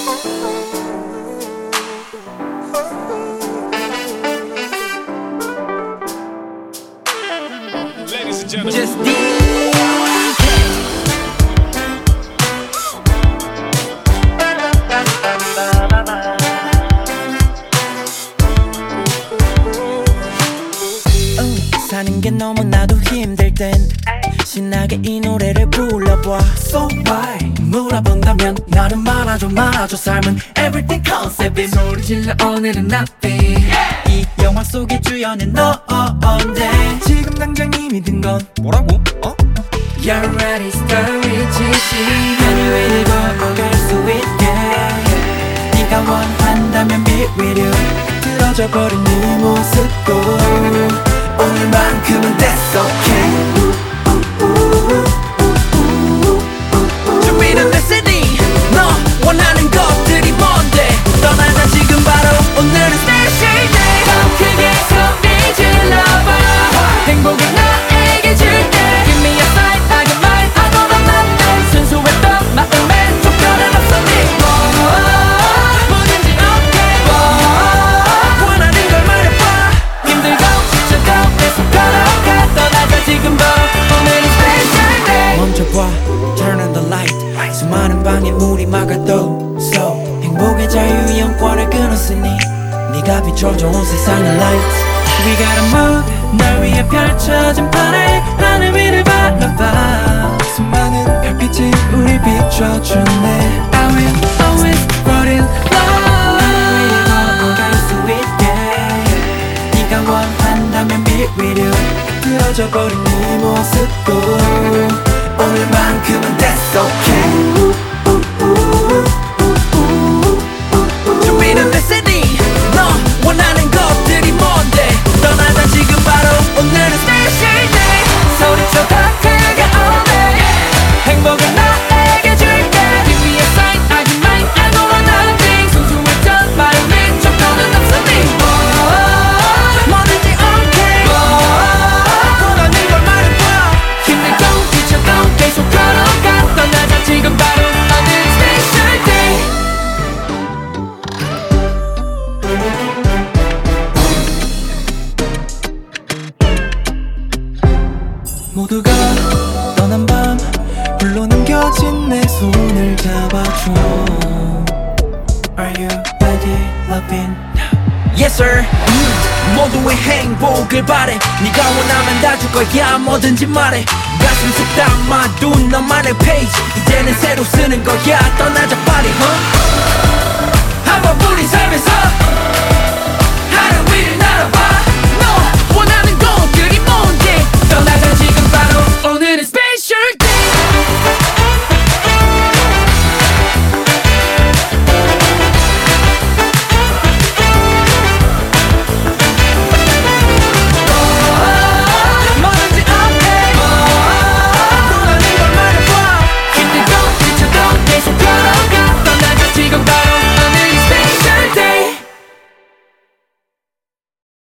Ladies and gentlemen, Just 사는 게 너무나도 힘들 땐 신나게 이 노래를 불러봐. So why 물어본다면 나는 말아줘 삶은 everything concep이 소리 질러 오늘은 nothing. 이 영화 속의 주연은 너인데 지금 당장 이미 든 건 뭐라고? You're ready story 지시 anywhere 갈 수 있게 네가 원한다면 be with you 틀어져 버린 네 모습도 오늘만큼은 that's okay. 준비는 됐으니 너 원하는 것들이 뭔데 떠나자 지금 바로 오늘은 special day 더 크게 소리 질러봐 행복을 나에게 줄게 Give me a sign 하게 말하고는 안돼 순수했던 마음에 조건은 없었니 뭐든지 okay 원하는 걸 말해봐 힘들고 지쳐도 계속 걸어가 떠나자 지금 바로 오늘은 special day 멈춰봐 turn on the light 수많은 방해물이 막아도 so 행복의 자유이용권을 끊었으니 네가 비춰줘 온 세상의 lights We gotta move 널 위해 펼쳐진 판에 하늘 위를 바라봐 수많은 별빛이 우리 비춰주네 I will always fall in love 하늘 위를 걸어갈 수 있게 네가 원한다면 be with you 틀어져 버린 네 모습도 오늘만큼은 that's okay. 준비는 됐으니 너 원하는 것들이 뭔데 떠나자 지금 바로 오늘은 special day 소리쳐 더 크게 all day 행복을 나에게 줄게 Give me a sign 하지만 알고는 nothing 순수했던 마음에 조건은 없었니 뭐든지 okay 원하는 걸 말해봐 힘들고 지쳐도 계속 걸어가 떠나자 지금 바로 오늘은 special day 모두가 떠난 밤 홀로 남겨진 내 손을 잡아줘. Are you ready, loving now? Yes sir 모두의 행복을 바래 네가 원하면 다 줄 거야 뭐든지 말해 가슴 속 담아둔 너만의 페이지 이제는 새로 쓰는 거야 떠나자